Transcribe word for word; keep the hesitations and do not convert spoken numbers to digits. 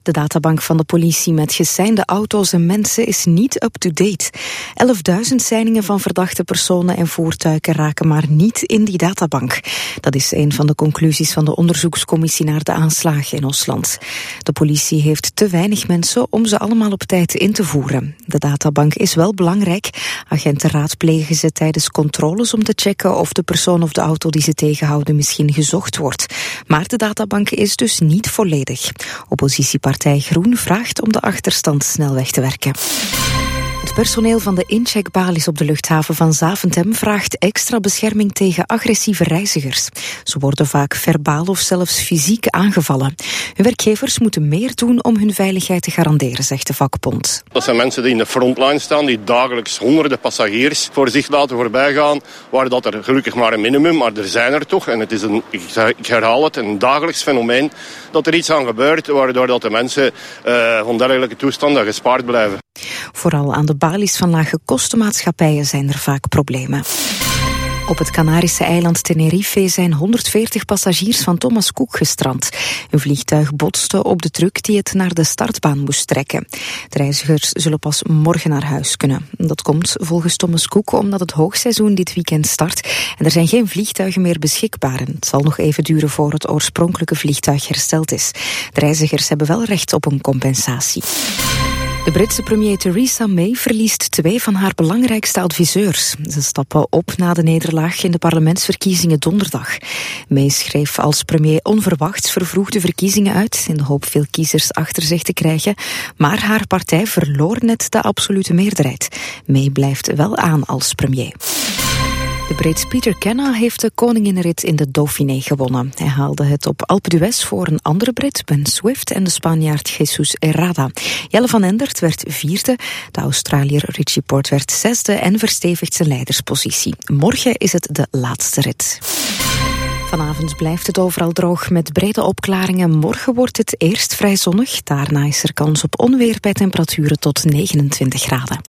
De databank van de politie met geseinde auto's en mensen is niet up-to-date. elfduizend seiningen van verdachte personen en voertuigen raken maar niet in die databank. Dat is een van de conclusies van de onderzoekscommissie naar de aanslagen in Oostland. De politie heeft te weinig mensen om ze allemaal op tijd in te voeren. De databank is wel belangrijk. Agenten raadplegen ze tijdens controles om te checken of de persoon of de auto die ze tegenhouden misschien gezocht wordt. Maar de databank is dus niet volledig. Oppositiepartij Partij Groen vraagt om de achterstand snel weg te werken. Het personeel van de incheckbalies op de luchthaven van Zaventem vraagt extra bescherming tegen agressieve reizigers. Ze worden vaak verbaal of zelfs fysiek aangevallen. Hun werkgevers moeten meer doen om hun veiligheid te garanderen, zegt de vakbond. Dat zijn mensen die in de frontline staan, die dagelijks honderden passagiers voor zich laten voorbijgaan, waar dat er gelukkig maar een minimum, maar er zijn er toch. En het is een, ik herhaal het, een dagelijks fenomeen dat er iets aan gebeurt, waardoor dat de mensen uh, van dergelijke toestanden gespaard blijven. Vooral aan de balies van lage kostenmaatschappijen zijn er vaak problemen. Op het Canarische eiland Tenerife zijn honderdveertig passagiers van Thomas Cook gestrand. Een vliegtuig botste op de truck die het naar de startbaan moest trekken. De reizigers zullen pas morgen naar huis kunnen. Dat komt volgens Thomas Cook omdat het hoogseizoen dit weekend start en er zijn geen vliegtuigen meer beschikbaar. Het zal nog even duren voor het oorspronkelijke vliegtuig hersteld is. De reizigers hebben wel recht op een compensatie. De Britse premier Theresa May verliest twee van haar belangrijkste adviseurs. Ze stappen op na de nederlaag in de parlementsverkiezingen donderdag. May schreef als premier onverwachts vervroegde verkiezingen uit in de hoop veel kiezers achter zich te krijgen. Maar haar partij verloor net de absolute meerderheid. May blijft wel aan als premier. De Brit Peter Kenna heeft de koninginnenrit in de Dauphiné gewonnen. Hij haalde het op Alpe d'Huez voor een andere Brit, Ben Swift, en de Spanjaard Jesus Herrada. Jelle van Endert werd vierde, de Australiër Richie Porte werd zesde en verstevigt zijn leiderspositie. Morgen is het de laatste rit. Vanavond blijft het overal droog met brede opklaringen. Morgen wordt het eerst vrij zonnig. Daarna is er kans op onweer bij temperaturen tot negenentwintig graden.